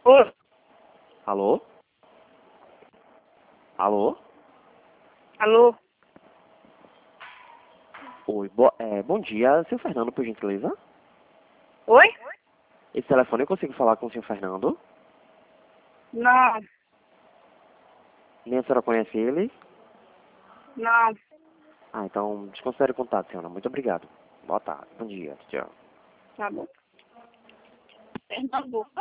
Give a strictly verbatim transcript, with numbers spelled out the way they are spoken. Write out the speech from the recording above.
Oi. Alô? Alô? Alô? Oi, bo é, bom dia. Seu Fernando, por gentileza? Oi? Esse telefone eu consigo falar com o senhor Fernando? Não, Nem a senhora conhece ele? não. Ah, então desconsidere o contato, senhora. Muito obrigado. Boa tarde. Bom dia. Tchau. Tá bom. Pernambuco.